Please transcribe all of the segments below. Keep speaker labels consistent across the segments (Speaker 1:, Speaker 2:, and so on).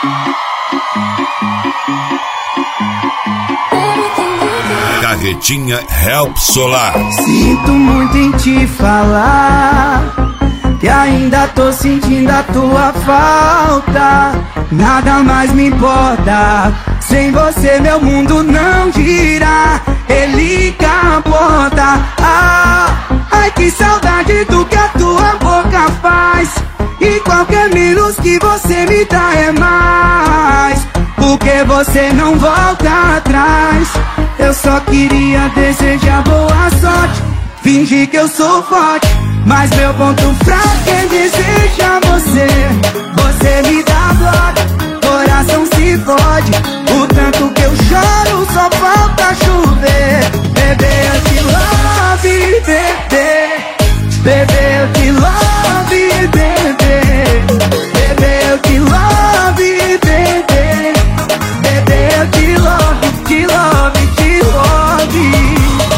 Speaker 1: Carretinha Help Solar.
Speaker 2: Sinto muito em te falar que ainda tô sentindo a tua falta. Nada mais me importa, sem você meu mundo não gira. Ele capota. Ai que saudade do que a tua boca faz. E qualquer menos que você me dá é mais. Porque você não volta atrás. Eu só queria desejar boa sorte, fingir que eu sou forte, mas meu ponto fraco é desejar você. Você me dá bloco, coração se fode. O tanto que eu choro só falta chover. Bebê, eu te love, bebê. Bebê, eu te love, bebê. Bebê, eu te love, bebê. Bebê, eu te love, te love, te love.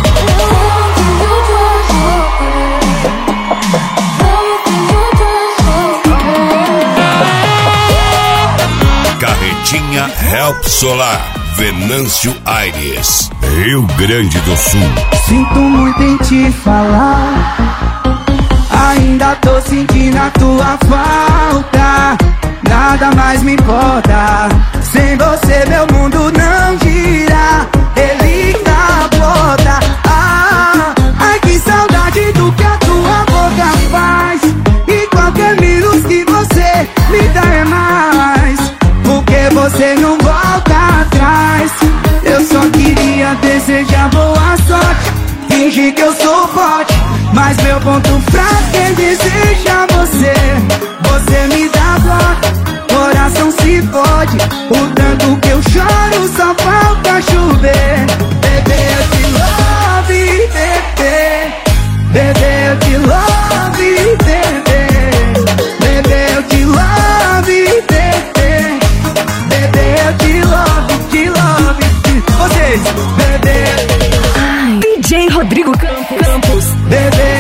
Speaker 1: Carretinha Help Solar, Venâncio Aires, Rio Grande do Sul.
Speaker 2: Sinto muito em te falar, ainda tô sentindo a tua falta. Nada mais me importa, sem você meu mundo não gira. Ele capota. Ai que saudade do que a tua boca faz. E qualquer minuto que você me dá é mais. Porque você não volta atrás. Eu só queria desejar boa sorte, fingir que eu sou forte, mas meu ponto fraco é desejar você. Você me dá bloco, coração se fode. O tanto que eu choro só falta chover. Bebê, eu te love, bebê. Bebê, eu te love, bebê. Bebê, eu te love, bebê. Bebê, eu te love, te love. Vocês, bebê.
Speaker 3: DJ Rodrigo Campos.
Speaker 2: Bebê,